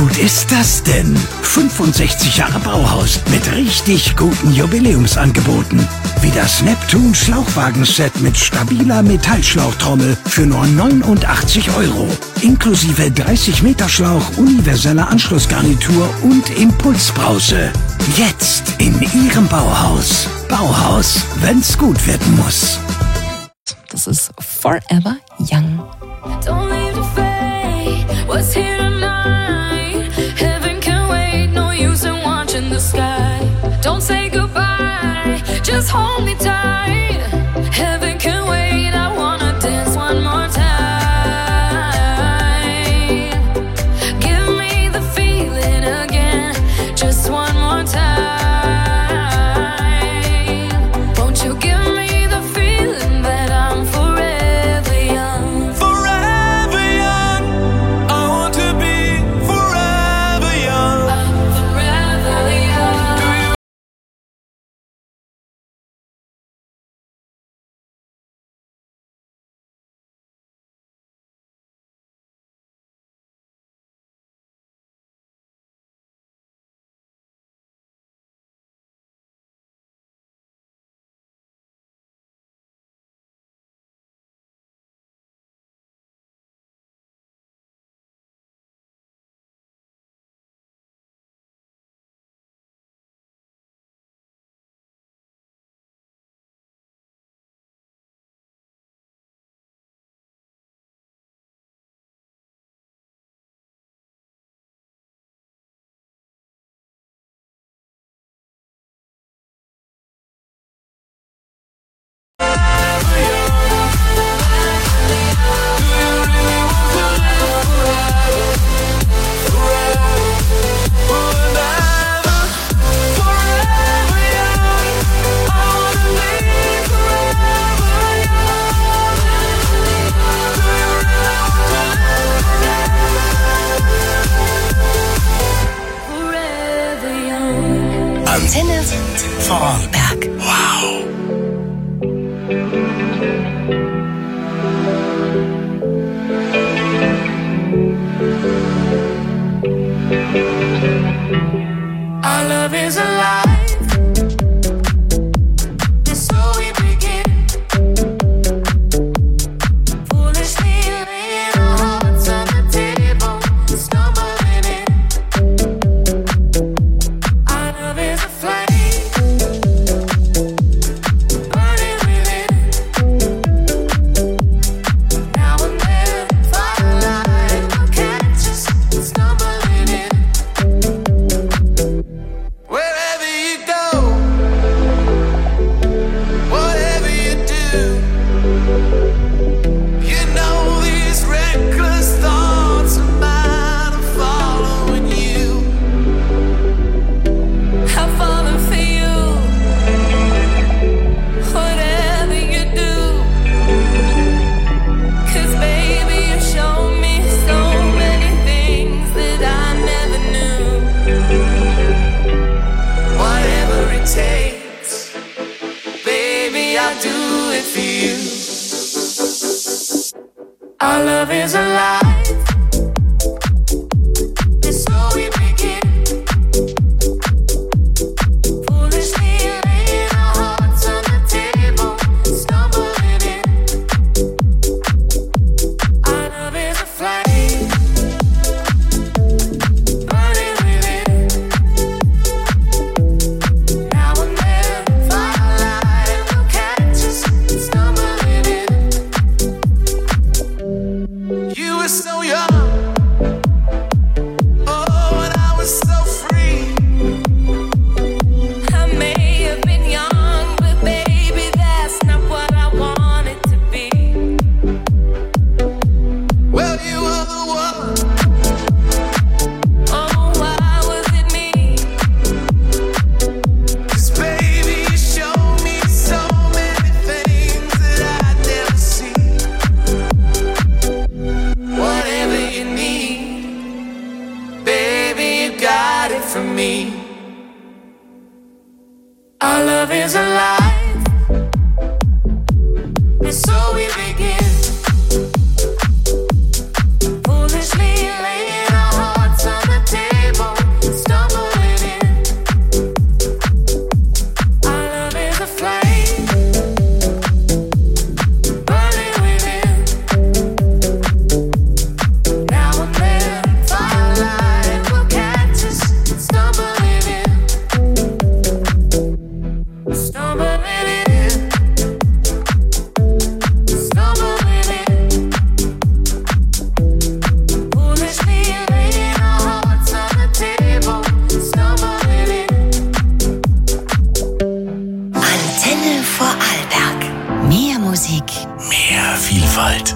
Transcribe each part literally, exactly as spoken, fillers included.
gut ist das denn? fünfundsechzig Jahre Bauhaus mit richtig guten Jubiläumsangeboten. Wie das Neptun Schlauchwagenset mit stabiler Metallschlauchtrommel für nur neunundachtzig Euro. Inklusive dreißig Meter Schlauch, universeller Anschlussgarnitur und Impulsbrause. Jetzt in Ihrem Bauhaus. Bauhaus, wenn's gut werden muss. Das ist Forever Young. Don't leave the fate, what's here tonight? Heaven can wait, no use in watching the sky. Don't say goodbye, just hold me tight. Heaven can wait, I wanna dance one more time. Give me the feeling again, just one more time. Won't you give me the feeling that I'm forever young? Forever young, I want to be forever young. I'm forever young. Do you Antenne Vorarlberg. Wow. Our love is alive. It's so we begin. Foolishly laying our hearts on the table, stumbling in. Our love is a flame, burning within. Now and then, firelight will catch us stumbling in. Wherever you go, whatever you do, you know these reckless thoughts of mine are following you. I'm falling for you. Whatever you do, 'cause baby you show me so many things that I never knew. Whatever it takes, baby, I'll do it for you. Our love is alive. It's so we begin. Foolishly laying our hearts on the table, stumbling in. Our love is a flame, burning within. Now and then, firelight will catch us stumbling in. You were so young, oh, and I was so free. I may have been young, but baby, that's not what I wanted to be. Well, you were the one. Oh, why was it me? 'Cause baby, you showed me so many things that I'd never see. Whatever you need, baby, you got it from me. Our love is alive. And so we begin. Foolishly laying our hearts on the table. voller Vielfalt.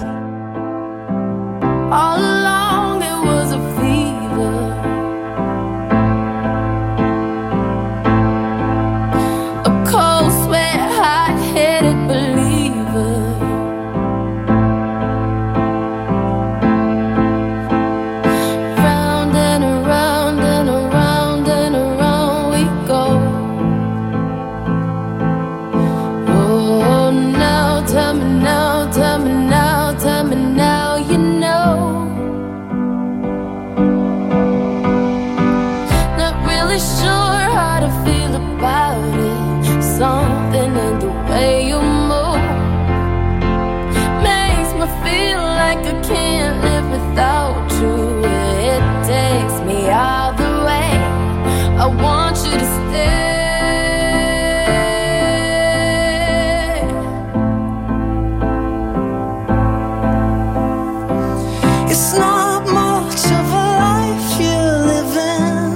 All along it was a fever, a cold sweat, hot-headed believer. Round and around and around and around we go. Oh, now tell me now, tell me now, tell me now, you know. Not really sure how to feel about it. Something in the way you move makes me feel like I can't live without you. It takes me all the way. I want you to stay. It's not much of a life you're living.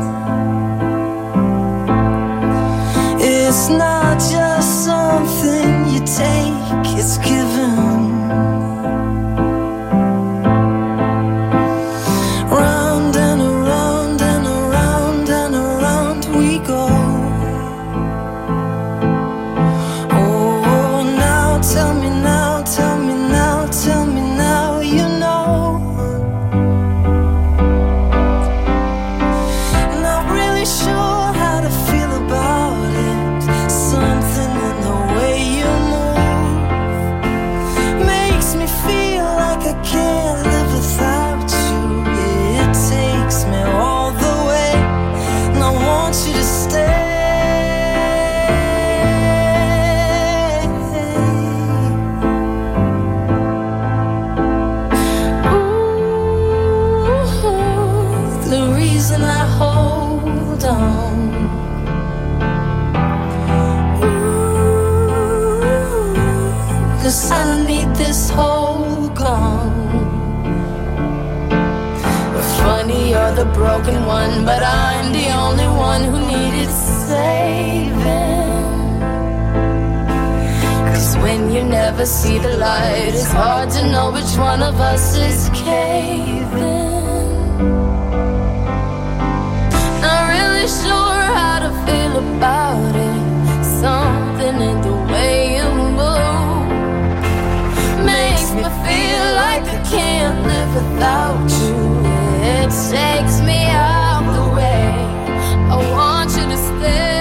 It's not just something you take, it's given. Round and around and around and around we go. Oh, now tell me now, tell me now, tell me now, you know. Not really sure how to feel about it. Something in the way you move makes me feel like I can't live without you. It takes me all the way, and I want you to stay. Ooh, the reason I hold on. Ooh, 'cause I need this whole gone. Funny, you're the broken one, but I'm the only one who needed saving. 'Cause when you never see the light, it's hard to know which one of us is caving. Not really sure how to feel about it. Something in the way you move makes me feel like I can't live without you. It takes me out the way. I want you to stay.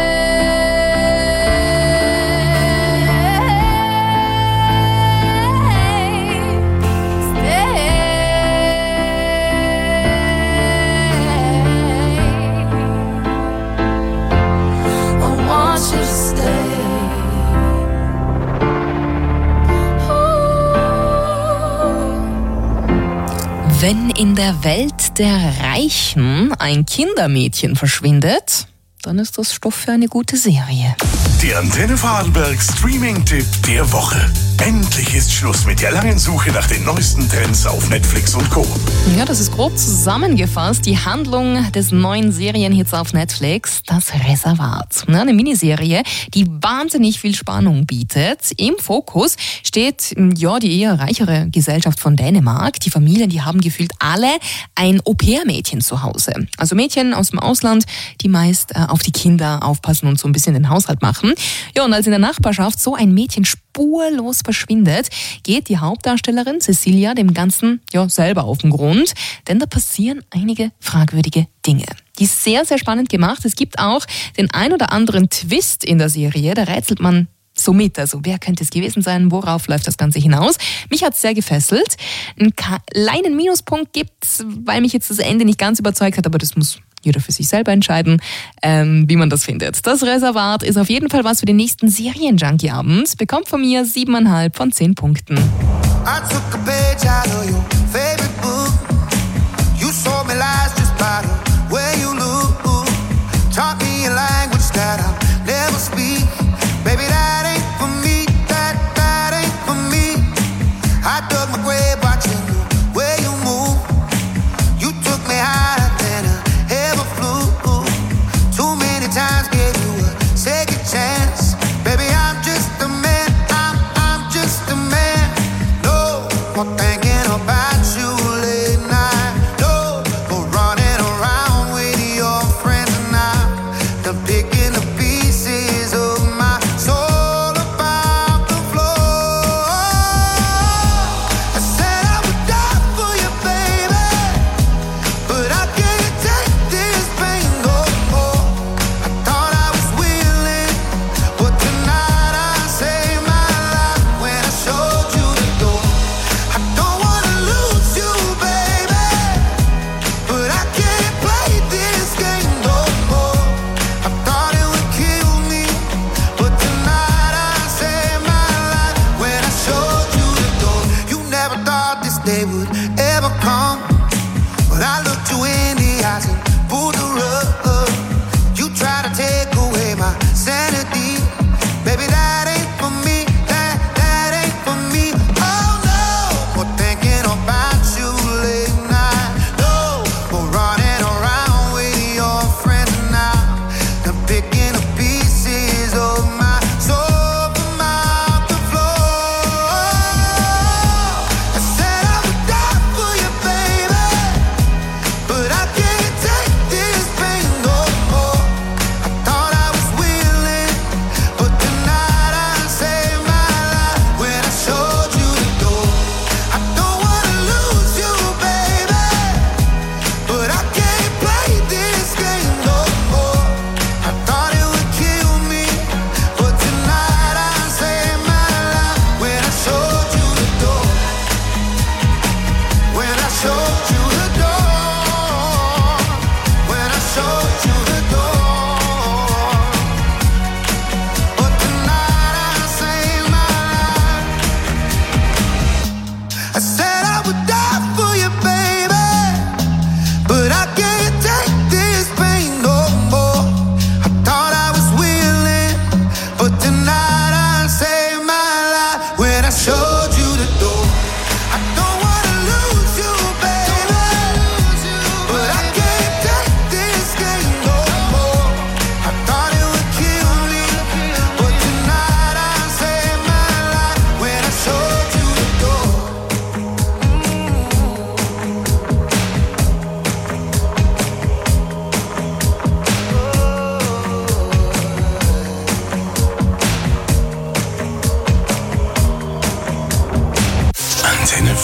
Wenn in der Welt der Reichen ein Kindermädchen verschwindet, dann ist das Stoff für eine gute Serie. Der Antenne Vorarlberg Streaming-Tipp der Woche. Endlich ist Schluss mit der langen Suche nach den neuesten Trends auf Netflix und Co. Ja, das ist grob zusammengefasst die Handlung des neuen Serienhits auf Netflix, Das Reservat. Eine Miniserie, die wahnsinnig viel Spannung bietet. Im Fokus steht ja die eher reichere Gesellschaft von Dänemark. Die Familien, die haben gefühlt alle ein Au-pair-Mädchen zu Hause. Also Mädchen aus dem Ausland, die meist äh, auf die Kinder aufpassen und so ein bisschen den Haushalt machen. Ja, und als in der Nachbarschaft so ein Mädchen spurlos verschwindet, geht die Hauptdarstellerin Cecilia dem Ganzen ja selber auf den Grund, denn da passieren einige fragwürdige Dinge. Die ist sehr, sehr spannend gemacht. Es gibt auch den ein oder anderen Twist in der Serie, da rätselt man so mit. Also wer könnte es gewesen sein, worauf läuft das Ganze hinaus? Mich hat es sehr gefesselt. Einen kleinen Minuspunkt gibt's, weil mich jetzt das Ende nicht ganz überzeugt hat, aber das muss jeder für sich selber entscheiden, ähm, wie man das findet. Das Reservat ist auf jeden Fall was für den nächsten Serien-Junkie-Abend. Bekommt von mir siebeneinhalb von zehn Punkten. I took a page out of your favorite book. You sold me lies just by the way you look. Taught me a language that I'll never speak. Baby, that ain't for me, that, that ain't for me. I dug my grave watching the way you move. You took me higher than I ever flew. Too many times gave you a second chance. Baby, I'm just a man, I'm, I'm just a man.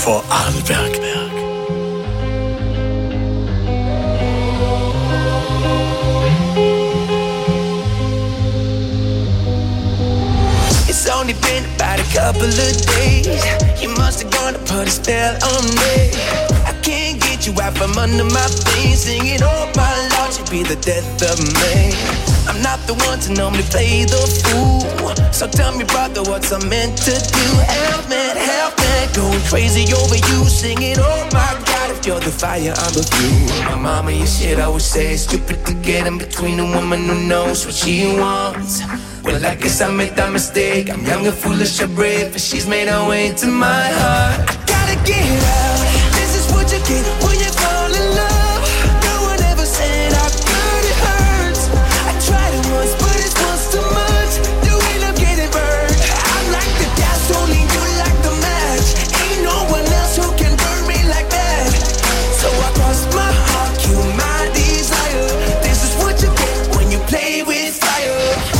Vorarlberg. It's only been about a couple of days. You must have gone to put a spell on me. I can't get you out from under my feet. Singing, oh my Lord, you be the death of me. I'm not the one to normally play the fool. So tell me, brother, what's I meant to do? Help me, help me, going crazy over you. Singing, oh my God, if you're the fire, I'm the fuel. My mama, you shit, I would say it's stupid to get in between a woman who knows what she wants. Well, I guess I made that mistake. I'm young and foolish and brave, but she's made her way into my heart. I gotta get out. This is what you get when you fall in love. No one ever said how good it hurts. I tried it once, but it's once too much. You end up getting burned. I'm like the gasoline, you like the match. Ain't no one else who can burn me like that. So I crossed my heart, you my desire. This is what you get when you play with fire.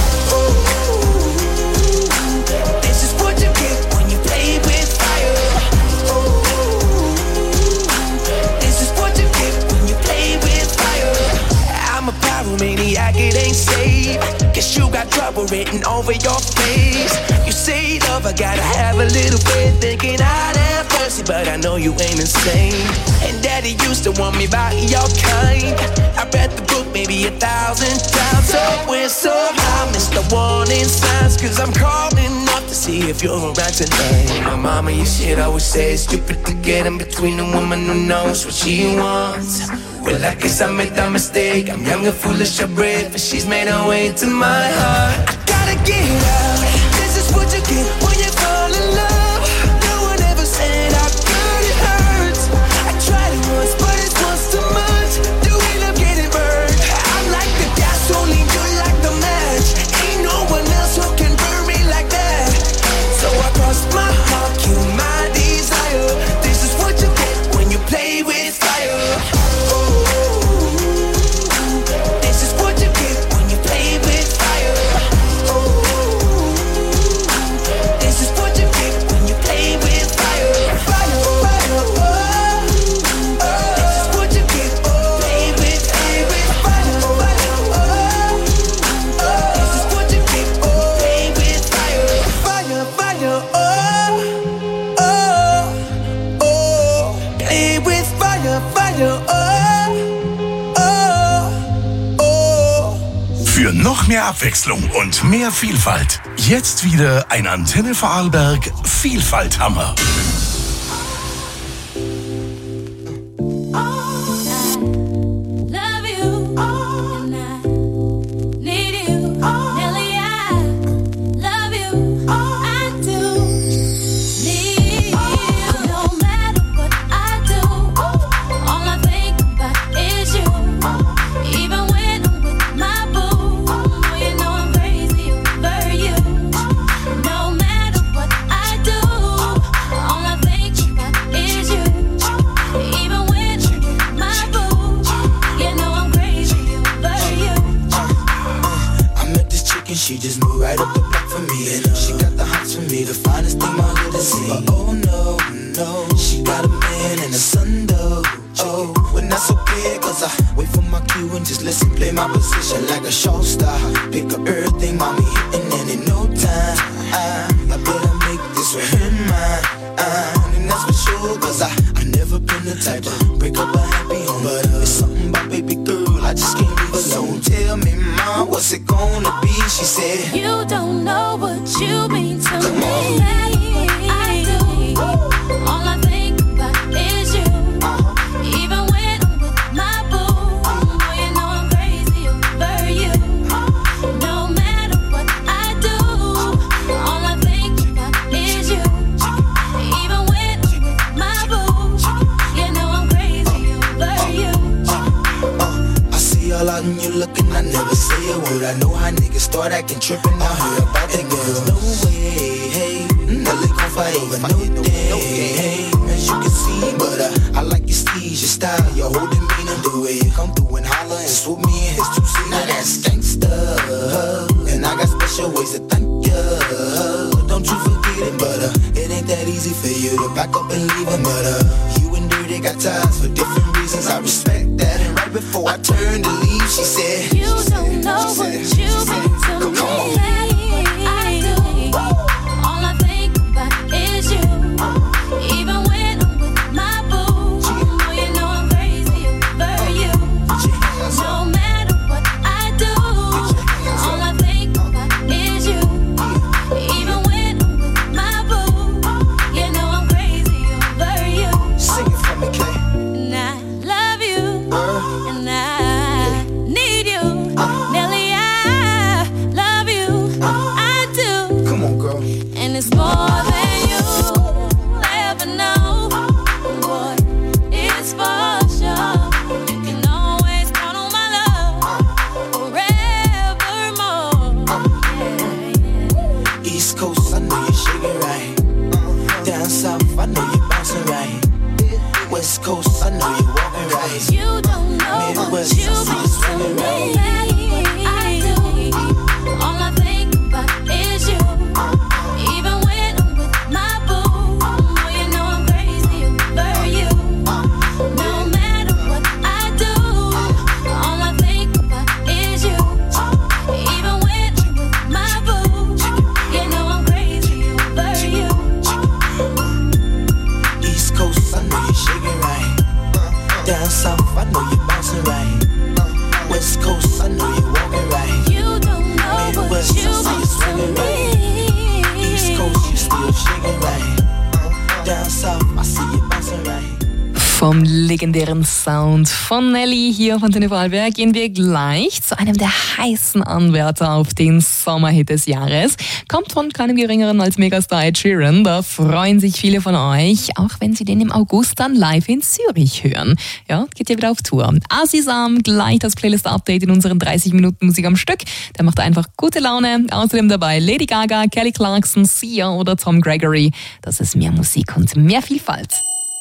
Maniac, it ain't safe. Guess you got trouble written over your face. You say love, I gotta have a little faith. Thinking I'd have mercy, but I know you ain't insane. And daddy used to want me by your kind. I read the book maybe a thousand times. So we're so high, missed the warning signs. Cause I'm calling up to see if you're around tonight. My mama, you shit, I would say it's stupid to get in between a woman who knows what she wants. Well, I guess I made that mistake. I'm young and foolish and brave, but she's made her way into my heart. I gotta get out. This is what you get when you fall in love. No one ever said how good it hurts. I tried it once, but it's once too much. You end up getting burned. I'm like the gasoline, you like the match. Ain't no one else who can burn me like that. So I crossed my heart, you my desire. This is what you get when you play with fire. Für noch mehr Abwechslung und mehr Vielfalt. Jetzt wieder ein Antenne Vorarlberg Vielfalthammer. She just moved right up the block for me. And uh, she got the hots for me, the finest thing my hood has seen. But oh no, no, she got a man and a son though. Oh, when that's okay, cause I wait for my cue and just listen, play my position like a show star. Pick up everything, mommy hitting, and in no time, I, I better make this with her mine. Uh, and that's for sure, cause I, I never been the type to break up a happy home. But uh, it's something about baby girl, I just can't leave alone. Tell me, mom, what's it gonna be? She said, you don't know what you mean to Come me. on. I do. All I think about is you. Uh-huh. Even when I'm with my boo, oh, you know I'm crazy over you. No matter what I do, all I think about is you. Even when I'm with my boo, you know I'm crazy over you. I see all out and you looking, I never say a word. I know how niggas start acting trippin'. I heard about that girl. No way, hey, Nelly gon' fight over no day, hey, as you can see. But uh, I like your steez, your style, your whole demeanor, the way you come through and holler and swoop me in his two seat. Now that's gangsta, and I got special ways to thank ya. Don't you forget it, but uh, it ain't that easy for you to back up and leave him. But uh, you and Dirty got ties for different reasons. I respect that. And right before I turned to leave, she said, You don't know what you've been to me. I do. All I think about is you. Even when I'm with my boo, oh, you know I'm crazy over you. No matter what I do, all I think about is you. Even when I'm with my boo, you know I'm crazy over you. Sing it for me, Kay. And I love you, and I need you. Nelly, I love you, I do. Come on, girl. And it's more than you'll ever know. Boy, it's for sure. You can always count on my love forevermore. Yeah. East Coast, I know you're shaking right. Down South, I know you're bouncing right. West Coast, I know you're walking right. You don't know what Midwest, you've I see you been to swinging me. right. I do. All I think about is you. Even when I'm with my boo, oh, you know I'm crazy over you. No matter what I do, all I think about is you. Even when I'm with my boo, you know I'm crazy over you. East Coast, I know you're shaking right. Down South, I know you're bouncing right. West Coast, I know you're walking right. You don't know what Midwest, I you've see you been swinging to right. East me. Coast, you still shaking right. Down South, I see you bouncing right. Vom legendären Sound von Nelly hier von Antenne Vorarlberg gehen wir gleich zu einem der heißen Anwärter auf den Sommerhit des Jahres. Kommt von keinem geringeren als Megastar Ed Sheeran. Da freuen sich viele von euch, auch wenn sie den im August dann live in Zürich hören. Ja, geht ja wieder auf Tour. Asisam, gleich das Playlist-Update in unseren dreißig Minuten Musik am Stück. Der macht einfach gute Laune. Außerdem dabei Lady Gaga, Kelly Clarkson, Sia oder Tom Gregory. Das ist mehr Musik und mehr Vielfalt.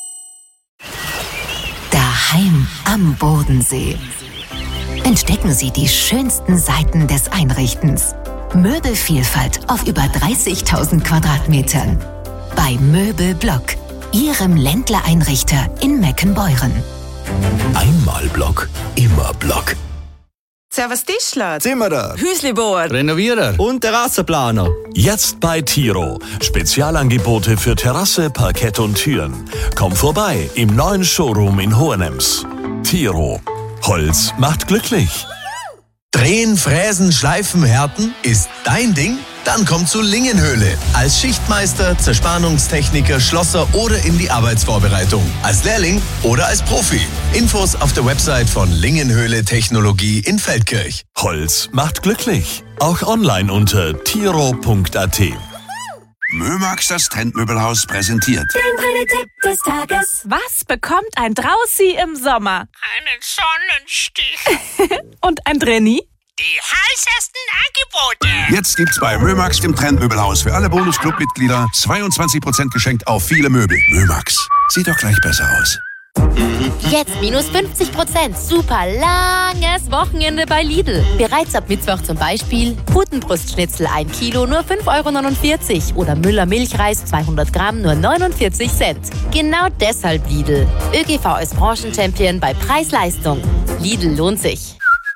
Daheim am Bodensee entdecken Sie die schönsten Seiten des Einrichtens. Möbelvielfalt auf über dreißigtausend Quadratmetern. Bei Möbelblock, Ihrem Ländler-Einrichter in Meckenbeuren. Einmal Block, immer Block. Servus Tischler, Zimmerer, Hüslibohr, Renovierer und Terrassenplaner. Jetzt bei Tiro. Spezialangebote für Terrasse, Parkett und Türen. Komm vorbei im neuen Showroom in Hohenems. Tiro. Holz macht glücklich. Drehen, Fräsen, Schleifen, Härten ist dein Ding? Dann komm zu Lingenhöhle. Als Schichtmeister, Zerspannungstechniker, Schlosser oder in die Arbeitsvorbereitung. Als Lehrling oder als Profi. Infos auf der Website von Lingenhöhle Technologie in Feldkirch. Holz macht glücklich. Auch online unter tiro punkt a t. Mömax, das Trendmöbelhaus, präsentiert. Der Tipp des Tages. Was bekommt ein Draußi im Sommer? Einen Sonnenstich. Und ein Drenni? Die heißesten Angebote. Jetzt gibt's bei Mömax, dem Trendmöbelhaus, für alle Bonus-Club-Mitglieder zweiundzwanzig Prozent geschenkt auf viele Möbel. Mömax, sieht doch gleich besser aus. Jetzt minus fünfzig Prozent. Super langes Wochenende bei Lidl. Bereits ab Mittwoch zum Beispiel Putenbrustschnitzel ein Kilo nur fünf Euro neunundvierzig oder Müller Milchreis zweihundert Gramm nur neunundvierzig Cent. Genau deshalb Lidl. ÖGV als Branchenchampion bei Preis-Leistung. Lidl lohnt sich.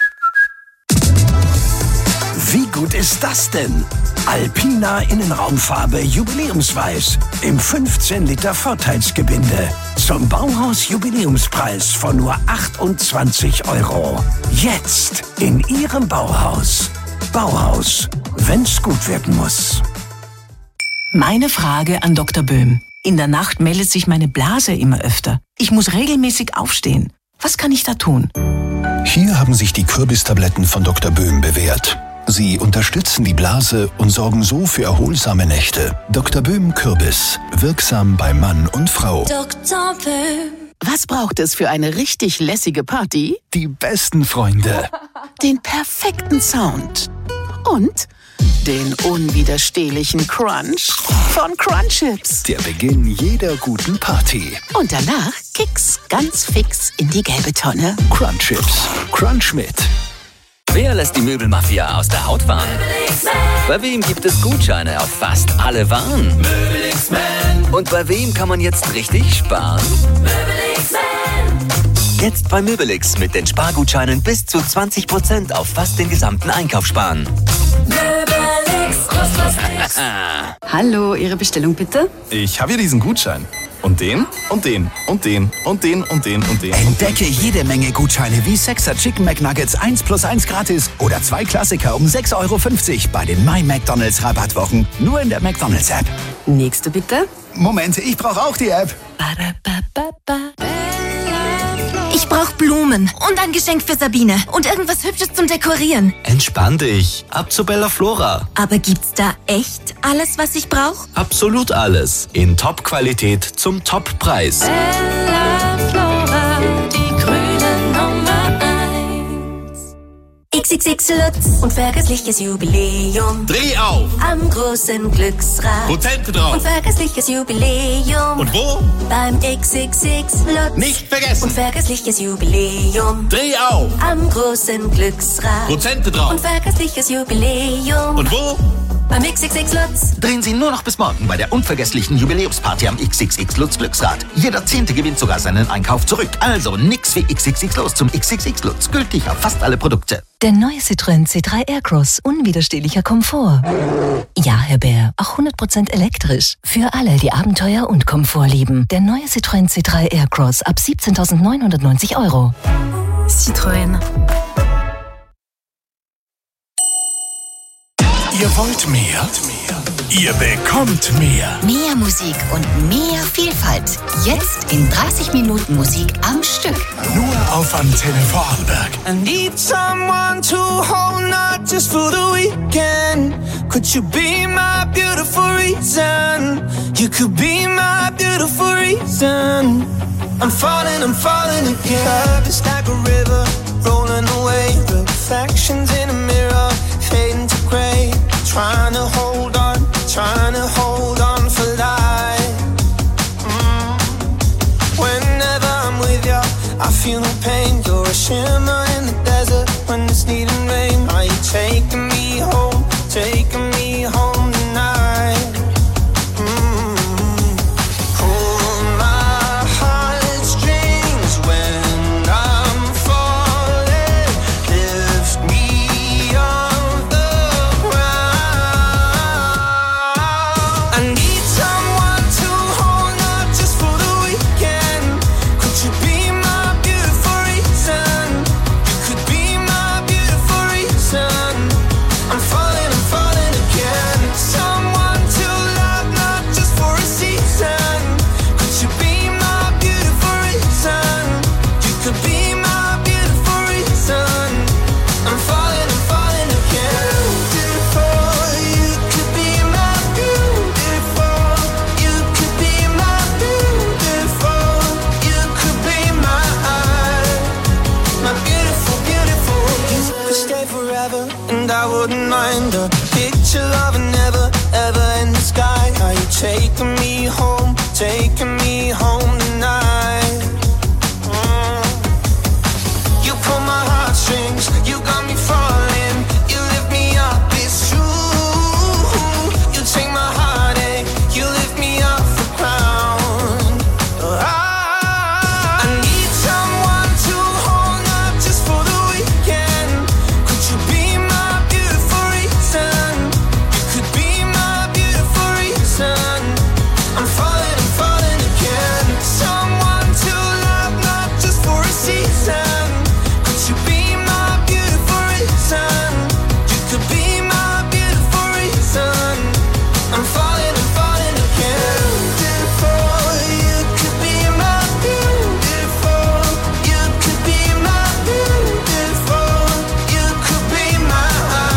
Wie gut ist das denn? Alpina Innenraumfarbe Jubiläumsweiß im fünfzehn Liter Vorteilsgebinde zum Bauhaus Jubiläumspreis von nur achtundzwanzig Euro. Jetzt in Ihrem Bauhaus. Bauhaus, wenn's gut werden muss. Meine Frage an Doktor Böhm. In der Nacht meldet sich meine Blase immer öfter. Ich muss regelmäßig aufstehen. Was kann ich da tun? Hier haben sich die Kürbistabletten von Doktor Böhm bewährt. Sie unterstützen die Blase und sorgen so für erholsame Nächte. Doktor Böhm Kürbis. Wirksam bei Mann und Frau. Doktor Böhm. Was braucht es für eine richtig lässige Party? Die besten Freunde. Den perfekten Sound. Und den unwiderstehlichen Crunch von Crunchips. Der Beginn jeder guten Party. Und danach Kicks ganz fix in die gelbe Tonne. Crunchips. Crunch mit. Wer lässt die Möbelmafia aus der Haut fahren? Bei wem gibt es Gutscheine auf fast alle Waren? Und bei wem kann man jetzt richtig sparen? Jetzt bei Möbelix mit den Spargutscheinen bis zu zwanzig Prozent auf fast den gesamten Einkauf sparen. Hallo, Ihre Bestellung bitte? Ich habe hier diesen Gutschein. Und den, und den, und den, und den, und den, und den. Entdecke jede Menge Gutscheine wie sechser Chicken McNuggets eins plus eins gratis oder zwei Klassiker um sechs Euro fünfzig bei den My McDonald's Rabattwochen. Nur in der McDonald's App. Nächste bitte. Moment, ich brauche auch die App. Ich brauche Blumen und ein Geschenk für Sabine und irgendwas Hübsches zum Dekorieren. Entspann dich. Ab zu Bella Flora. Aber gibt's da echt alles, was ich brauche? Absolut alles. In Top-Qualität zum Top-Preis. Bella Flora, die grüne Nummer eins. X X X Lutz und vergessliches Jubiläum. Dreh auf! Am großen Glücksrad. Prozente drauf! Und vergessliches Jubiläum. Und wo? Beim X X X Lutz. Nicht vergessen! Und vergessliches Jubiläum. Dreh auf! Am großen Glücksrad. Prozente drauf! Und vergessliches Jubiläum. Und wo? Beim X X X Lutz. Drehen Sie nur noch bis morgen bei der unvergesslichen Jubiläumsparty am X X X Lutz Glücksrad. Jeder Zehnte gewinnt sogar seinen Einkauf zurück. Also nix wie X X X los zum X X X Lutz. Gültig auf fast alle Produkte. Der neue Citroën C drei Aircross. Unwiderstehlicher Komfort. Ja, Herr Bär, auch hundert Prozent elektrisch. Für alle, die Abenteuer und Komfort lieben. Der neue Citroën C drei Aircross ab siebzehntausendneunhundertneunzig Euro. Citroën. Ihr wollt mehr? Ihr bekommt mehr. Mehr Musik und mehr Vielfalt. Jetzt in dreißig Minuten Musik am Stück. Nur auf Antenne Vorarlberg. I need someone to hold, not just for the weekend. Could you be my beautiful reason? You could be my beautiful reason. I'm falling, I'm falling again. Love is like a river, rolling away. Reflections in a mirror, fading to gray. Trying to hold on, trying to hold on for life. Mm. Whenever I'm with you, I feel no pain. You're a shimmer in the desert when it's needing rain. Are you taking me home, taking me home tonight? Mm. Pull my heartstrings when I'm falling. Lift me off the I need someone to hold, not just for the weekend. Could you be my beautiful reason? You could be my beautiful reason. I'm falling, I'm falling again. Someone to love, not just for a season. Could you be my beautiful reason? You could be my beautiful reason. I'm falling, I'm falling again. Beautiful, you could be my beautiful. You could be my beautiful. You could be my, my beautiful, beautiful. You could stay forever, and I wouldn't mind a picture of a never, ever in the sky. Are you taking me home, taking me home tonight? Mm. You pull my heartstrings, you got me falling. You lift me up, it's true. You take my heartache, you lift me off the ground. I, I need someone to hold, not just for the weekend. Could you be my beautiful reason? You could be my beautiful reason. I'm falling, I'm falling again. Someone to love, not just for a season. Could you be my beautiful reason? You could be my beautiful reason. I'm falling, I'm falling again. Beautiful, you could be my beautiful. You could be my beautiful. You could be my,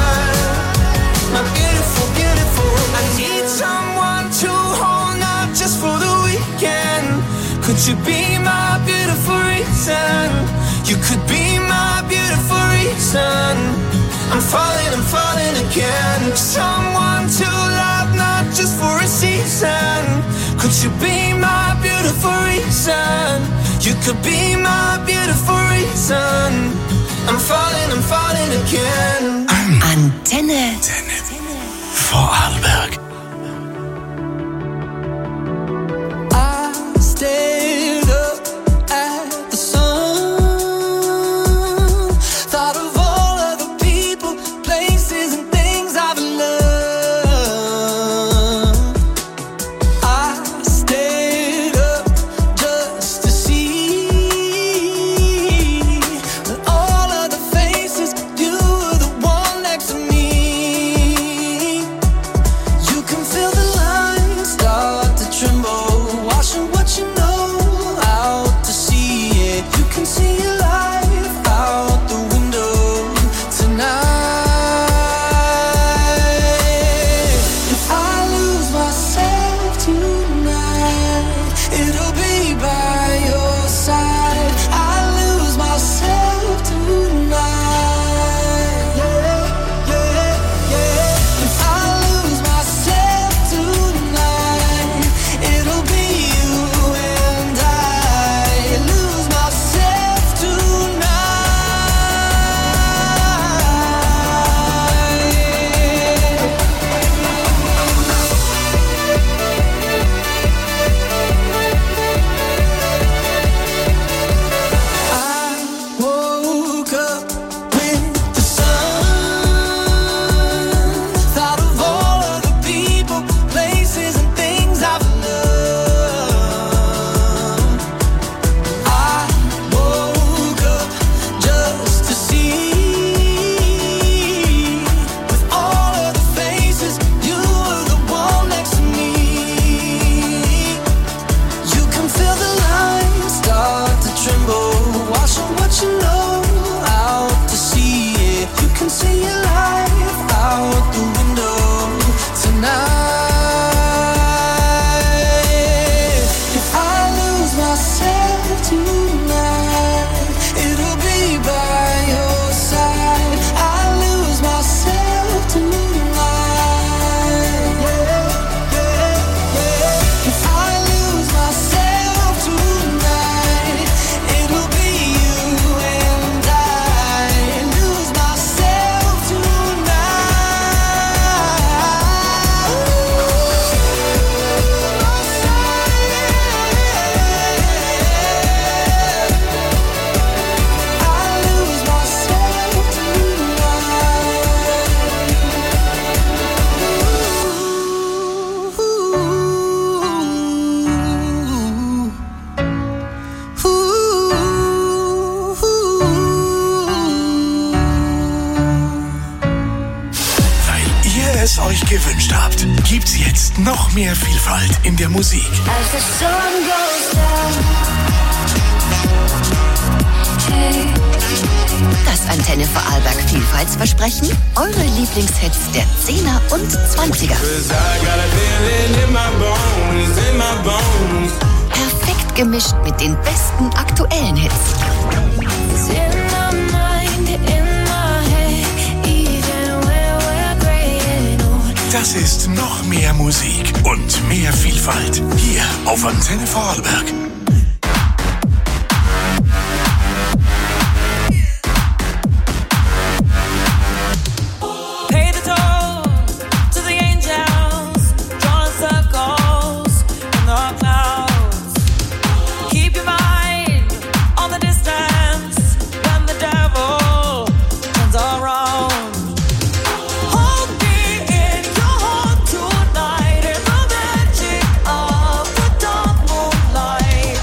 my beautiful, beautiful. I need someone to hold, not just for the weekend. Could you be my beautiful reason? You could be my beautiful reason. I'm falling, I'm falling again. Someone to love, not just for a season. Could you be my beautiful reason? You could be my beautiful reason. I'm falling, I'm falling again. Antenne. Antenne. Vorarlberg. I stayed up at the sun. Thought of all of the people, places and things I've loved. I stayed up just to see that all of the faces, you were the one next to me. You can feel the lines start to tremble, washing what you know out to sea. Yeah, you can see your life out the window tonight. If I lose myself tonight, it'll be by your side. I lose myself tonight. Yeah, yeah, yeah. If I lose myself tonight, it'll be you and I. Lose myself tonight. I woke up with the sun. Thought of all of the people, places and things I've loved. I woke up just to see, with all of the faces, you were the one next to me. You can feel the lines start to tremble, washing what you know out to sea. Yeah, you can see your life out the window tonight. If I lose myself tonight, it'll be by your side. I lose myself tonight. Yeah, yeah, yeah. If I lose myself tonight, it'll be you and I. Lose myself tonight. I lose myself Weil ihr es euch gewünscht habt, gibt's jetzt noch mehr Vielfalt in der Musik. As the sun goes down. Hey. Das Antenne Vorarlberg Vielfaltsversprechen? Eure Lieblingshits der Zehner und Zwanziger. Perfekt gemischt mit den besten aktuellen Hits. It's in my mind, in my head, even when we're graying old. Das ist noch mehr Musik und mehr Vielfalt. Hier auf Antenne Vorarlberg. Pay the toll to the angels, drawing circles in the clouds. Keep your mind on the distance when the devil turns around. Hold me in your heart tonight in the magic of the dark moonlight.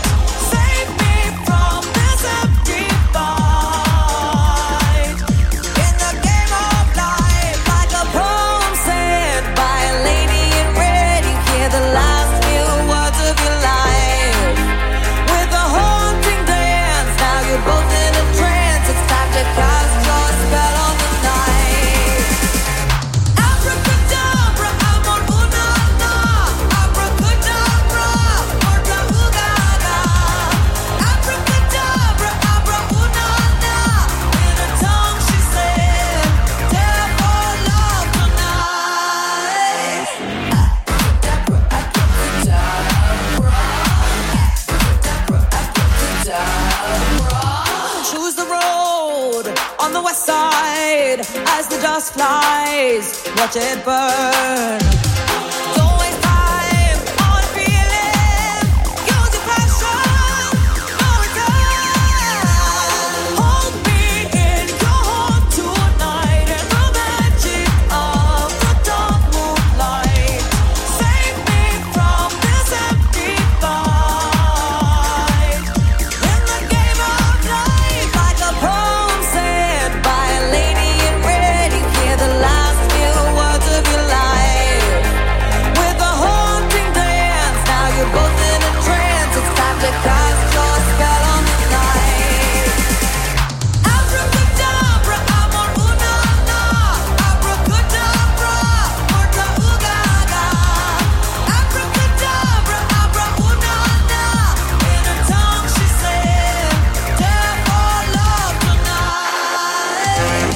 west side, as the dust flies, watch it burn. Don't waste time on a feeling, use your passion, no return. Hold me in your heart tonight, and the magic of the dark moonlight. Save me from this empty fight. In the game of life, like a poem said by a lady in red, you hear the last few words of your life. With a haunting dance, now you're both in a trance. It's time to cast your spell on the night. Abracadabra, amor una na. Abracadabra, morta ugaga. Abracadabra, abra una na. In her tongue she said, "Death or love tonight."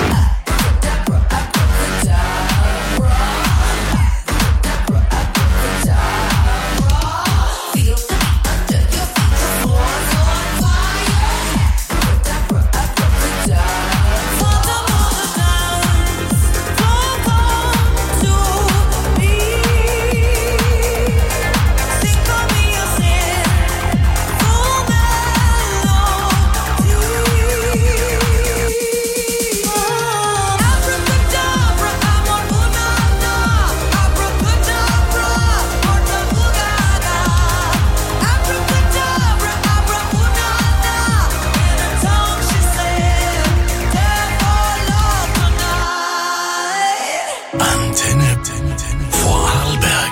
Antenne Vorarlberg.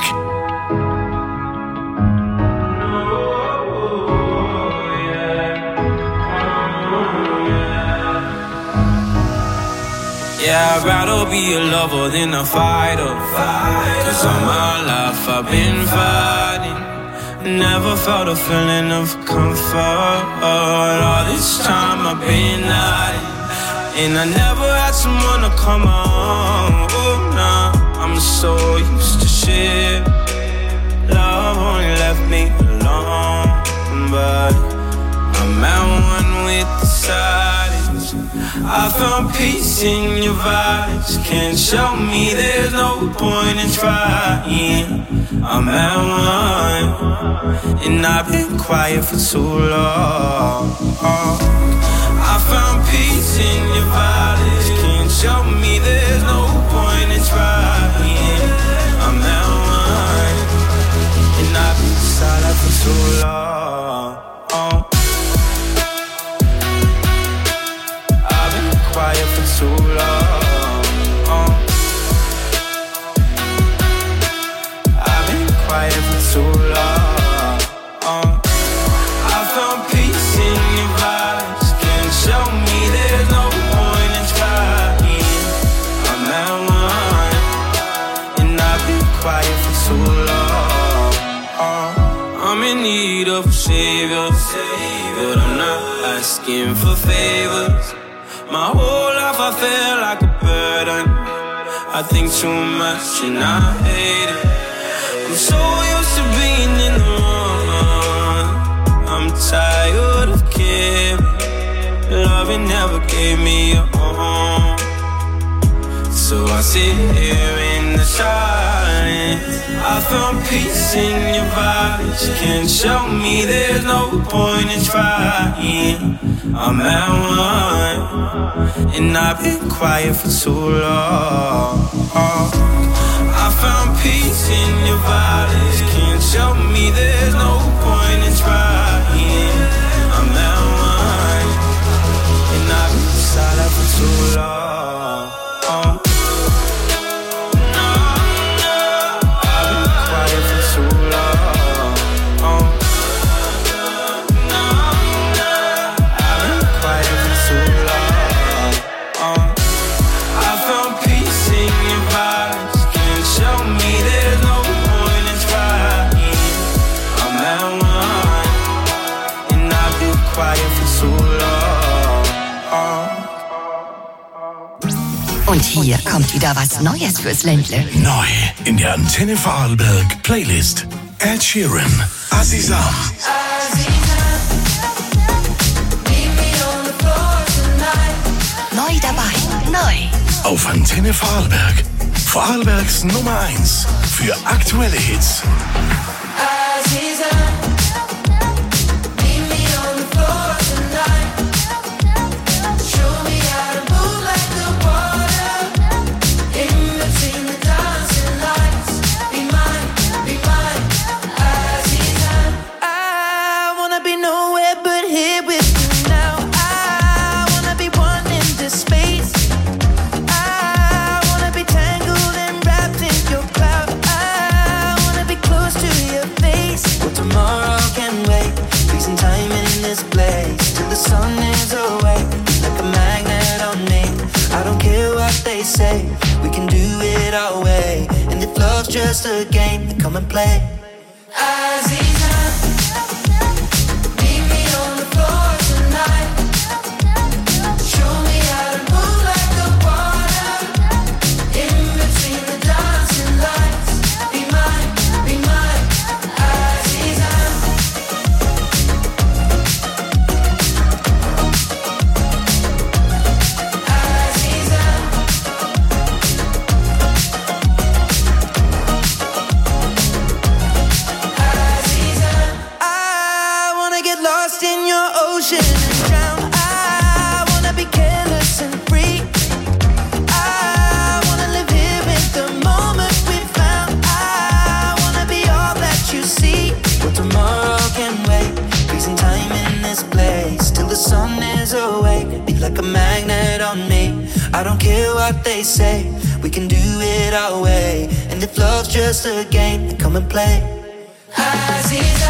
Yeah, I'd rather be a lover than a fighter. Cause all my life I've been fighting. Never felt a feeling of comfort. All this time I've been hiding. And I never had someone to come on. Oh, nah, I'm so used to shit. Love only left me alone. But I'm at one with the silence. I found peace in your vibes. Can't show me there's no point in trying. I'm at one, and I've been quiet for too long. I found peace in your vibes. Can't show me there's no point in trying. I'm at one, and I've been silent for too long. I've been quiet for too long. I've been quiet for too long. I found peace in your vibes. Can't show me there's no point in trying. I'm at one, and I've been quiet for too long. I'm in need of a savior, but I'm not asking for favors. My whole life I feel like a burden. I think too much and I hate it. I'm so used to being in the wrong. I'm tired of caring. Loving never gave me a home. So I sit here in the silence. I found peace in your vibes. Can't show me there's no point in trying. I'm at one, and I've been quiet for too long. I found peace in your vibes. Can't show me there's no point in trying. I'm at one, and I've been silent for too long. No, no, I've been quiet for too long. No, no, I've been quiet for too long. I found peace in your vibes. Can't show me there's no point in trying. I'm at one, and I've been quiet for too long. Und hier kommt wieder was Neues fürs Ländle. Neu in der Antenne Vorarlberg Playlist. Ed Sheeran, Aziza. Neu neu. Auf Antenne Vorarlberg. Vorarlbergs Nummer eins für aktuelle Hits. Say we can do it our way, and if love's just a game, then come and play. Aziza, meet me on the floor tonight. Show me how to move like the water in between the dancing lights. Be mine, be mine, Aziza. Like a magnet on me. I don't care what they say, we can do it our way. And if love's just a game, then come and play. Aziza,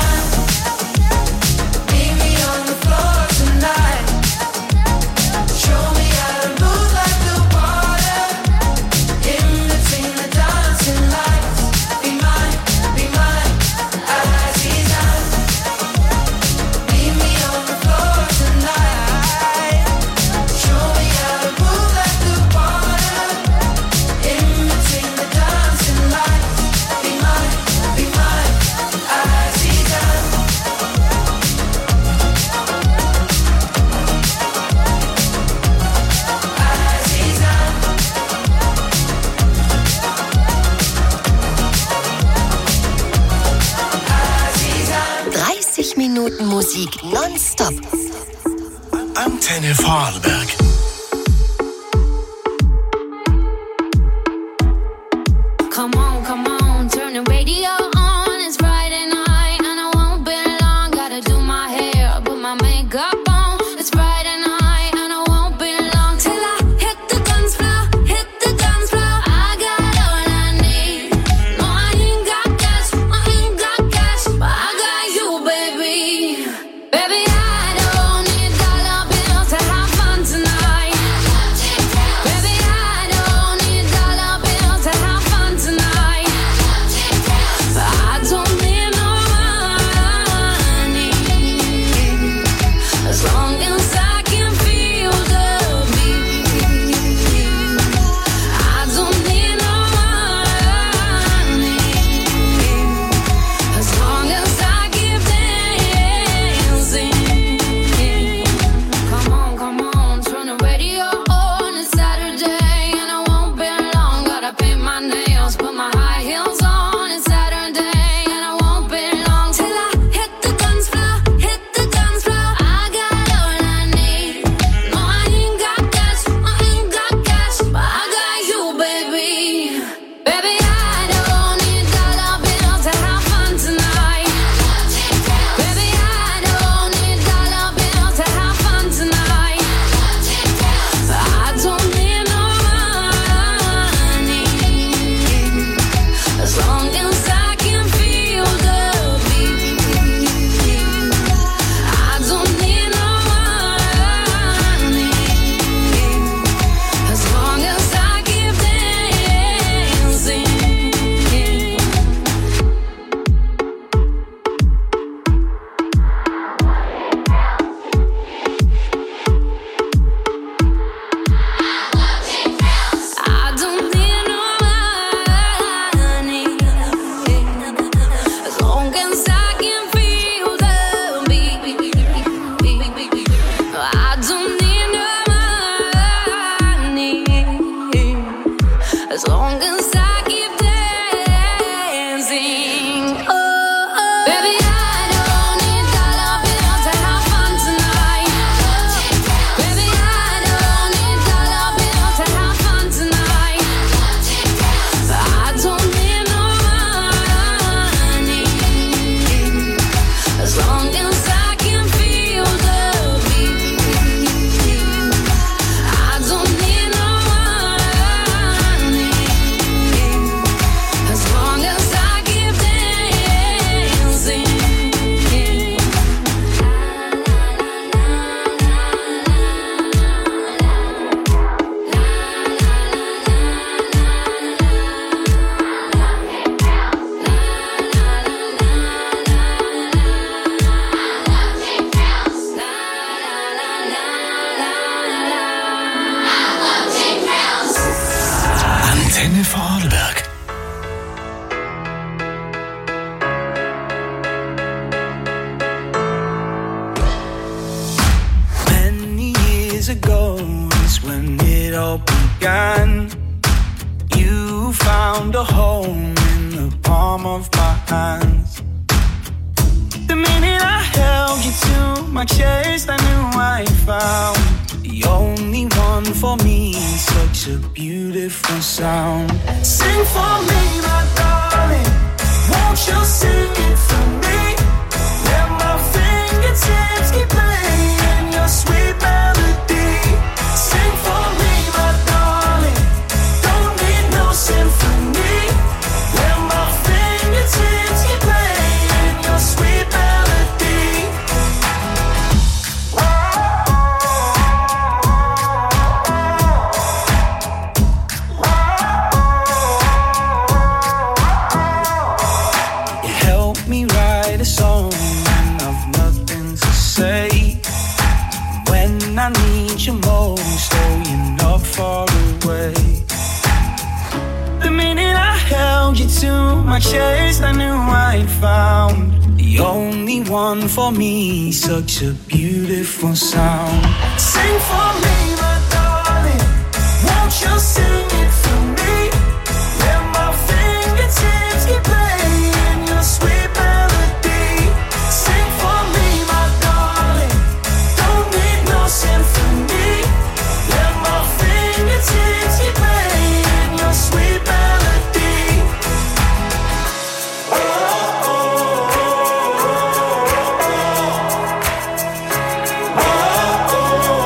meet me on the floor tonight. Show me how to move like the water in between the dancing lights. Be mine, be mine, Aziza. Meet me on the floor tonight. Show me how to move like the water in between the dancing lights. Be mine, be mine, Aziza. dreißig Minuten Musik nonstop. Antenne Vorarlberg. Come on, come on, turn the radio on. It's Friday night and I won't be long. Gotta do my hair, put my makeup on. It's Friday night and I won't be long till I hit the dance floor, hit the dance floor. I got all I need. No, I ain't got cash, I ain't got cash, but I got you, baby. Baby, I don't need dollar bills to have fun tonight. began. You found a home in the palm of my hands. The minute I held you to my chest, I knew I found the only one for me. Such a beautiful sound. Sing for me, my darling. Won't you sing it for me? Let my fingertips keep playing your sweet melody. Sing for me, my darling. Don't need no symphony. Let my fingertips keep playing your sweet melody. You help me write a song when I've nothing to say. When I need you most, oh, you're not far away. The minute I held you to my chest, I knew I'd found the only one for me. Such a beautiful sound. Sing for me, my darling. Won't you sing it for me? Let my fingertips keep playing your sweet melody. Sing for me, my darling. Don't need no symphony. Let my fingertips keep playing your sweet melody. Oh, oh, oh, oh,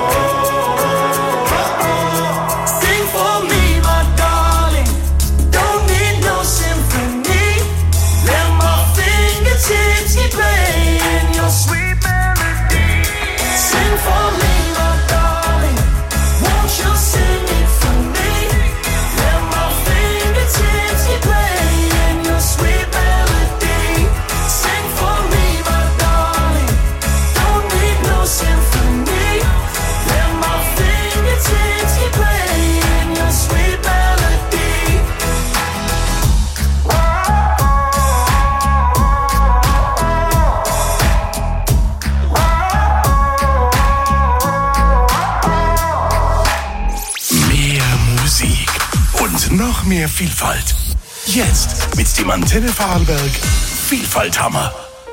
oh. Sing for me, my darling. Don't need no symphony. Let my fingertips keep playing your sweet melody. Sing for me, my darling. Won't you sing it for me? Let my fingertips keep playing your sweet melody. Sing for me, my darling. Don't need no symphony. Let my fingertips keep playing your sweet melody. Mehr Musik und noch mehr Vielfalt. Jetzt mit dem Antenne Vorarlberg Vielfalthammer.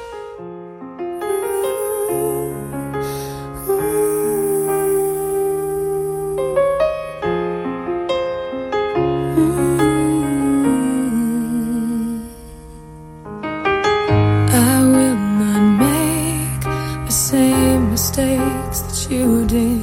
I will not make the same mistakes that you did.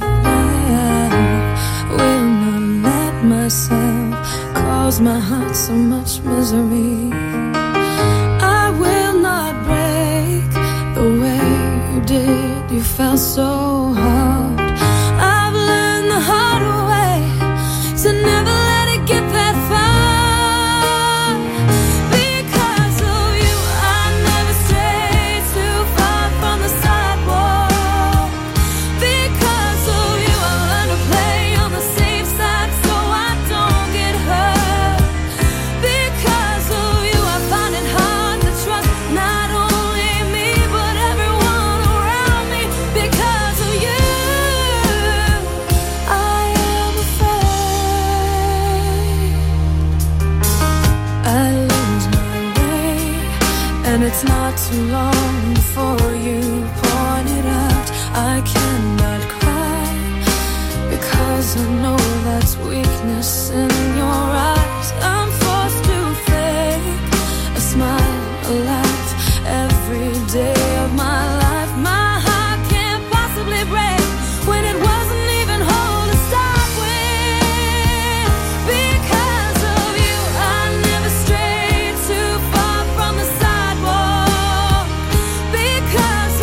I will not let myself cause my heart so much misery. I will not break the way you did. You fell so hard. I've learned the hard way to never let it get that far. Because of you, I never strayed too far from the sidewalk. Because of you, I learned to play on the safe side so I don't get hurt. Because of you, I find it hard to trust not only me but everyone around me. Because of you, I am afraid I lose my way, and it's not too long before you point it out. I cannot cry because I know that's weakness in your eyes. I'm forced to fake a smile, a laugh every day of my life. My heart can't possibly break when it wasn't even whole to start with. Because of you, I never strayed too far from the sidewalk. Because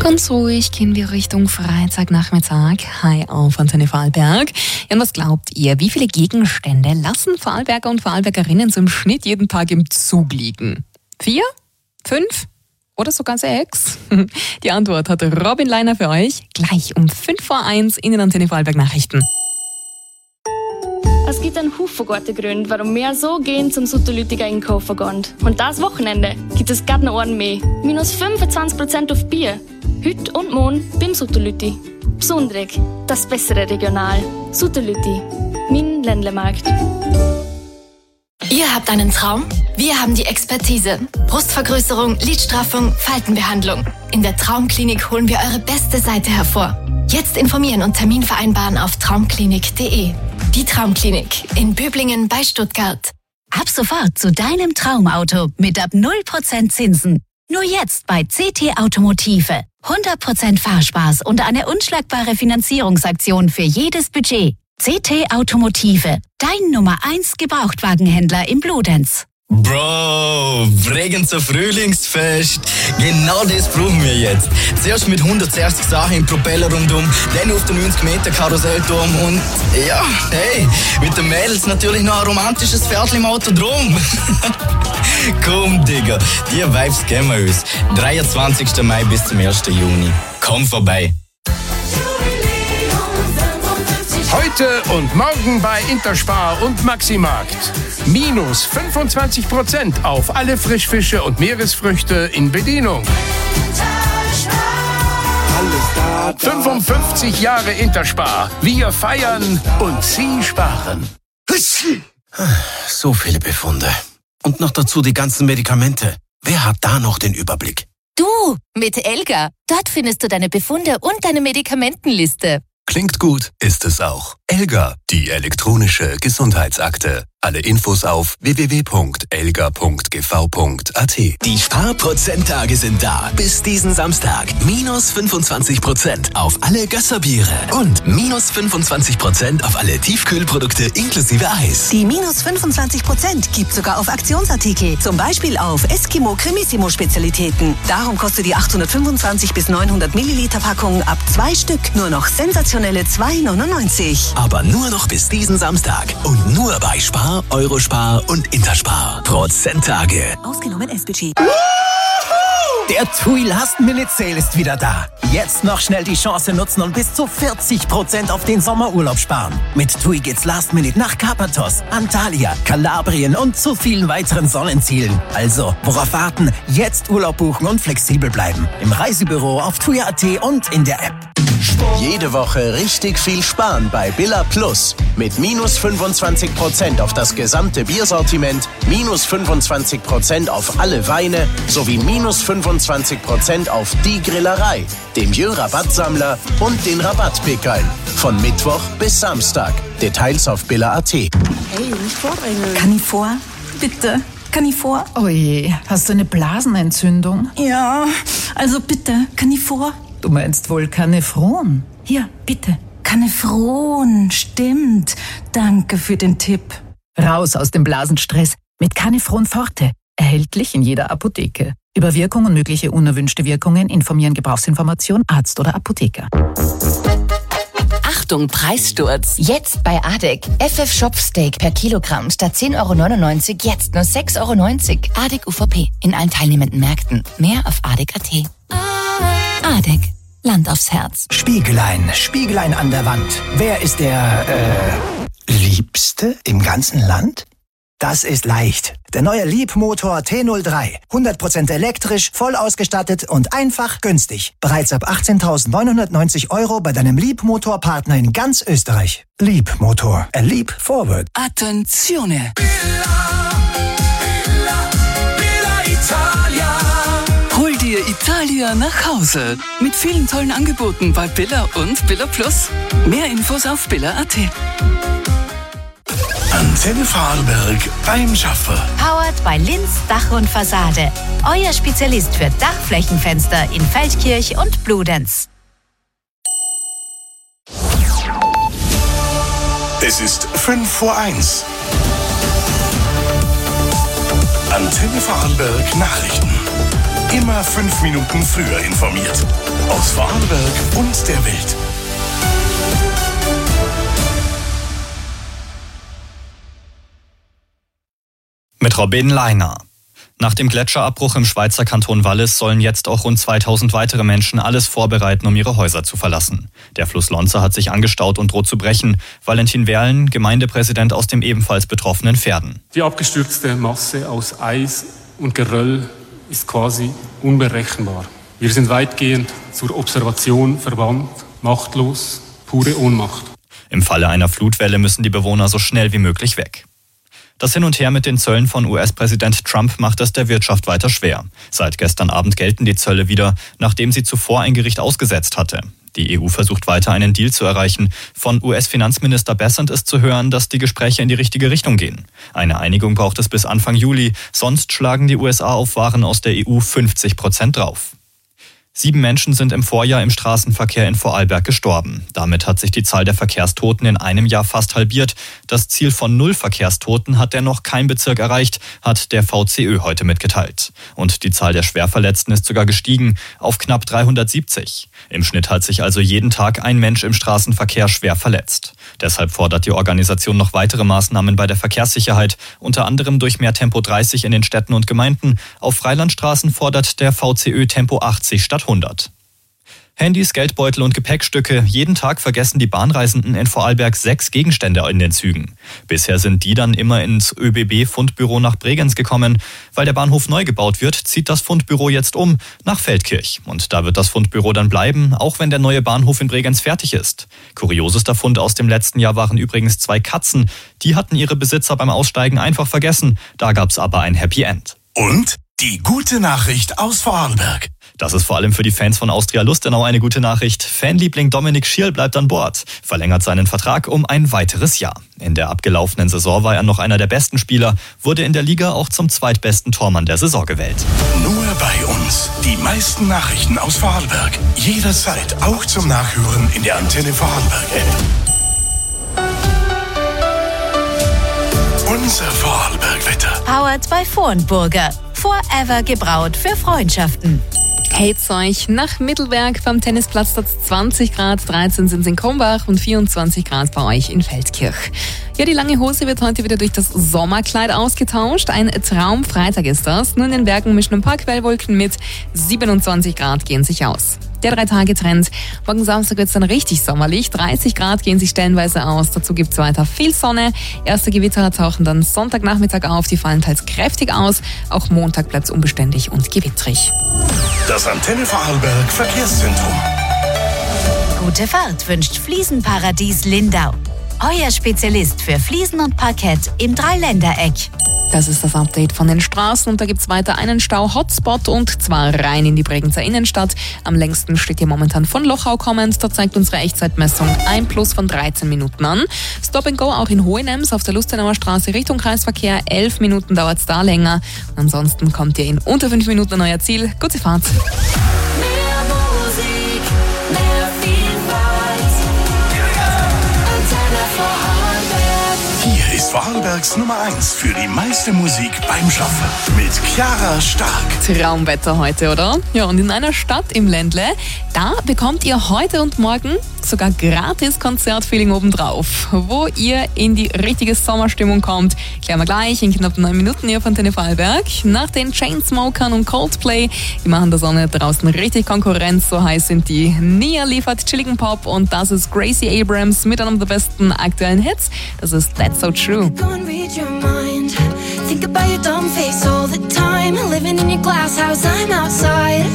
Ganz ruhig gehen wir Richtung Freitagnachmittag. Hi auf Antenne Vorarlberg. Ja, und was glaubt ihr, wie viele Gegenstände lassen Vorarlberger und Vorarlbergerinnen so im Schnitt jeden Tag im Zug liegen? Vier? Fünf? Oder sogar sechs? Die Antwort hat Robin Leiner für euch gleich um fünf vor eins in den Antenne Vorarlberg Nachrichten. Es gibt einen Haufen gute Gründe, warum wir so gehen zum Sutterlütiger einkaufen gehen. Und das Wochenende gibt es gerade noch einen mehr. Minus fünfundzwanzig Prozent auf Bier. Heute und morgen beim Sutterlüti. Besonderig, das bessere Regional. Sutterlüti, mein Ländlemarkt. Ihr habt einen Traum? Wir haben die Expertise. Brustvergrößerung, Lidstraffung, Faltenbehandlung. In der Traumklinik holen wir eure beste Seite hervor. Jetzt informieren und Termin vereinbaren auf traumklinik punkt de. Die Traumklinik in Böblingen bei Stuttgart. Ab sofort zu deinem Traumauto mit ab null Prozent Zinsen. Nur jetzt bei C T Automotive. hundert Prozent Fahrspaß und eine unschlagbare Finanzierungsaktion für jedes Budget. C T Automotive, dein Nummer eins Gebrauchtwagenhändler im Bludenz. Bro, Bregenzer Frühlingsfest. Genau das brauchen wir jetzt. Zuerst mit hundertsechzig Sachen im Propeller rundum, dann auf den neunzig Meter Karussellturm und ja, hey, mit den Mädels natürlich noch ein romantisches Pferdchen im Auto drum. Komm, Digga, die Vibes geben wir uns. dreiundzwanzigsten Mai bis zum ersten Juni. Komm vorbei. Heute und morgen bei Interspar und Maximarkt. Minus fünfundzwanzig Prozent auf alle Frischfische und Meeresfrüchte in Bedienung. fünfundfünfzig Jahre Interspar. Wir feiern und Sie sparen. So viele Befunde. Und noch dazu die ganzen Medikamente. Wer hat da noch den Überblick? Du, mit Elga. Dort findest du deine Befunde und deine Medikamentenliste. Klingt gut, ist es auch. Elga, die elektronische Gesundheitsakte. Alle Infos auf w w w punkt elga punkt g v punkt a t. Die Sparprozenttage sind da. Bis diesen Samstag. Minus fünfundzwanzig Prozent auf alle Gösserbiere. Und minus fünfundzwanzig Prozent auf alle Tiefkühlprodukte inklusive Eis. Die minus fünfundzwanzig Prozent gibt sogar auf Aktionsartikel. Zum Beispiel auf Eskimo Cremissimo Spezialitäten. Darum kostet die achthundertfünfundzwanzig bis neunhundert Milliliter Packung ab zwei Stück nur noch sensationelle zwei neunundneunzig. Aber nur noch bis diesen Samstag. Und nur bei Spar, Eurospar und Interspar. Prozenttage. Ausgenommen S-Budget. Der TUI Last Minute Sale ist wieder da. Jetzt noch schnell die Chance nutzen und bis zu vierzig Prozent auf den Sommerurlaub sparen. Mit TUI geht's Last Minute nach Karpathos, Antalya, Kalabrien und zu vielen weiteren Sonnenzielen. Also, worauf warten? Jetzt Urlaub buchen und flexibel bleiben. Im Reisebüro, auf tui punkt a t und in der App. Jede Woche richtig viel sparen bei Billa Plus. Mit minus fünfundzwanzig Prozent auf das gesamte Biersortiment, minus fünfundzwanzig Prozent auf alle Weine sowie minus fünfundzwanzig Prozent auf die Grillerei, dem Jö-Rabattsammler und den Rabattpickeln. Von Mittwoch bis Samstag. Details auf billa punkt a t. Hey, nicht vorbringen. Kann ich vor? Bitte. Kann ich vor? Oh je, hast du eine Blasenentzündung? Ja, also bitte, kann ich vor? Du meinst wohl Canefron? Hier, bitte. Canefron, stimmt. Danke für den Tipp. Raus aus dem Blasenstress mit Canefron Forte. Erhältlich in jeder Apotheke. Über Wirkung und mögliche unerwünschte Wirkungen informieren Gebrauchsinformation, Arzt oder Apotheker. Achtung, Preissturz. Jetzt bei Adek. F F Shop Steak per Kilogramm statt zehn Euro neunundneunzig jetzt nur sechs Euro neunzig. Adek U V P in allen teilnehmenden Märkten. Mehr auf adek punkt a t. Adek. Land aufs Herz. Spiegelein, Spiegelein an der Wand. Wer ist der, äh, Liebste im ganzen Land? Das ist leicht. Der neue Liebmotor T null drei. hundert Prozent elektrisch, voll ausgestattet und einfach günstig. Bereits ab achtzehntausendneunhundertneunzig Euro bei deinem Liebmotor-Partner in ganz Österreich. Liebmotor. A leap forward. Attenzione. Hol dir Italia nach Hause. Mit vielen tollen Angeboten bei Billa und Billa Plus. Mehr Infos auf billa punkt a t. Antenne Vorarlberg beim Schaffer. Powered bei Linz Dach und Fassade. Euer Spezialist für Dachflächenfenster in Feldkirch und Bludenz. Es ist fünf vor eins. Antenne Vorarlberg Nachrichten. Immer fünf Minuten früher informiert. Aus Vorarlberg und der Welt. Mit Robin Leiner. Nach dem Gletscherabbruch im Schweizer Kanton Wallis sollen jetzt auch rund zweitausend weitere Menschen alles vorbereiten, um ihre Häuser zu verlassen. Der Fluss Lonza hat sich angestaut und droht zu brechen. Valentin Werlen, Gemeindepräsident aus dem ebenfalls betroffenen Verden. Die abgestürzte Masse aus Eis und Geröll ist quasi unberechenbar. Wir sind weitgehend zur Observation verbannt, machtlos, pure Ohnmacht. Im Falle einer Flutwelle müssen die Bewohner so schnell wie möglich weg. Das Hin und Her mit den Zöllen von U S-Präsident Trump macht es der Wirtschaft weiter schwer. Seit gestern Abend gelten die Zölle wieder, nachdem sie zuvor ein Gericht ausgesetzt hatte. Die E U versucht weiter einen Deal zu erreichen. Von U S-Finanzminister Bessent ist zu hören, dass die Gespräche in die richtige Richtung gehen. Eine Einigung braucht es bis Anfang Juli, sonst schlagen die U S A auf Waren aus der E U fünfzig Prozent drauf. Sieben Menschen sind im Vorjahr im Straßenverkehr in Vorarlberg gestorben. Damit hat sich die Zahl der Verkehrstoten in einem Jahr fast halbiert. Das Ziel von null Verkehrstoten hat dennoch kein Bezirk erreicht, hat der V C Ö heute mitgeteilt. Und die Zahl der Schwerverletzten ist sogar gestiegen auf knapp dreihundertsiebzig. Im Schnitt hat sich also jeden Tag ein Mensch im Straßenverkehr schwer verletzt. Deshalb fordert die Organisation noch weitere Maßnahmen bei der Verkehrssicherheit, unter anderem durch mehr Tempo dreißig in den Städten und Gemeinden. Auf Freilandstraßen fordert der V C Ö Tempo achtzig statt hundert. Handys, Geldbeutel und Gepäckstücke. Jeden Tag vergessen die Bahnreisenden in Vorarlberg sechs Gegenstände in den Zügen. Bisher sind die dann immer ins Ö B B-Fundbüro nach Bregenz gekommen. Weil der Bahnhof neu gebaut wird, zieht das Fundbüro jetzt um nach Feldkirch. Und da wird das Fundbüro dann bleiben, auch wenn der neue Bahnhof in Bregenz fertig ist. Kuriosester Fund aus dem letzten Jahr waren übrigens zwei Katzen. Die hatten ihre Besitzer beim Aussteigen einfach vergessen. Da gab's aber ein Happy End. Und die gute Nachricht aus Vorarlberg. Das ist vor allem für die Fans von Austria Lustenau eine gute Nachricht. Fanliebling Dominik Schierl bleibt an Bord, verlängert seinen Vertrag um ein weiteres Jahr. In der abgelaufenen Saison war er noch einer der besten Spieler, wurde in der Liga auch zum zweitbesten Tormann der Saison gewählt. Nur bei uns. Die meisten Nachrichten aus Vorarlberg. Jederzeit auch zum Nachhören in der Antenne Vorarlberg-App. Unser Vorarlberg-Wetter. Powered by Vornburger. Forever gebraut für Freundschaften. Heht's euch nach Mittelberg beim Tennisplatz dort zwanzig Grad, dreizehn sind es in Krumbach und vierundzwanzig Grad bei euch in Feldkirch. Ja, die lange Hose wird heute wieder durch das Sommerkleid ausgetauscht. Ein Traumfreitag ist das. Nur in den Bergen mischen ein paar Quellwolken mit. siebenundzwanzig Grad gehen sich aus. Der Drei-Tage-Trend. Morgen Samstag wird es dann richtig sommerlich. dreißig Grad gehen sich stellenweise aus. Dazu gibt es weiter viel Sonne. Erste Gewitter tauchen dann Sonntagnachmittag auf. Die fallen teils kräftig aus. Auch Montag bleibt es unbeständig und gewittrig. Das Antenne Vorarlberg Verkehrszentrum. Gute Fahrt wünscht Fliesenparadies Lindau. Euer Spezialist für Fliesen und Parkett im Dreiländereck. Das ist das Update von den Straßen und da gibt's weiter einen Stau-Hotspot und zwar rein in die Bregenzer Innenstadt. Am längsten steht hier momentan von Lochau kommend. Da zeigt unsere Echtzeitmessung ein Plus von dreizehn Minuten an. Stop and Go auch in Hohenems auf der Lustenauer Straße Richtung Kreisverkehr. elf Minuten dauert's da länger. Und ansonsten kommt ihr in unter fünf Minuten an euer Ziel. Gute Fahrt. Hier ist Vorarlbergs Nummer eins für die meiste Musik beim Schaffen. Mit Chiara Stark. Traumwetter heute, oder? Ja, und in einer Stadt im Ländle, da bekommt ihr heute und morgen sogar gratis Konzertfeeling obendrauf. Wo ihr in die richtige Sommerstimmung kommt, klären wir gleich in knapp neun Minuten hier von Antenne Vorarlberg. Nach den Chainsmokern und Coldplay, die machen der Sonne draußen richtig Konkurrenz, so heiß sind die. Nia liefert chilligen Pop und das ist Gracie Abrams mit einem der besten aktuellen Hits. Das ist That's So True. Think about your dumb face all the time. Living in your glass house, I'm outside.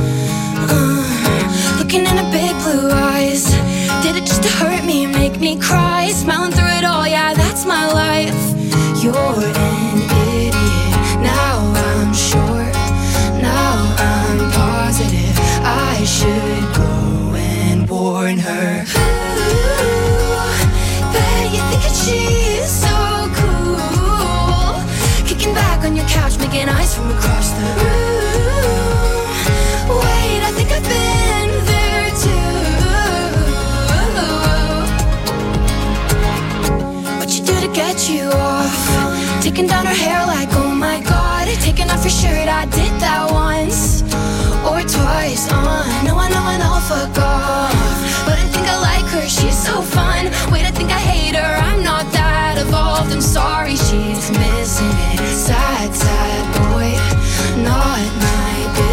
Uh, looking in her big blue eyes. Did it just to hurt me, make me cry? Smiling through it all, yeah, that's my life. You're an idiot. Now I'm sure. Now I'm positive. I should go and warn her. Ooh, bet you think that she's so cool. Kicking back on your couch, making eyes from across the room. Wait, I think I've been there too. What you do to get you off? Taking down her hair like, oh my God. Taking off your shirt, I did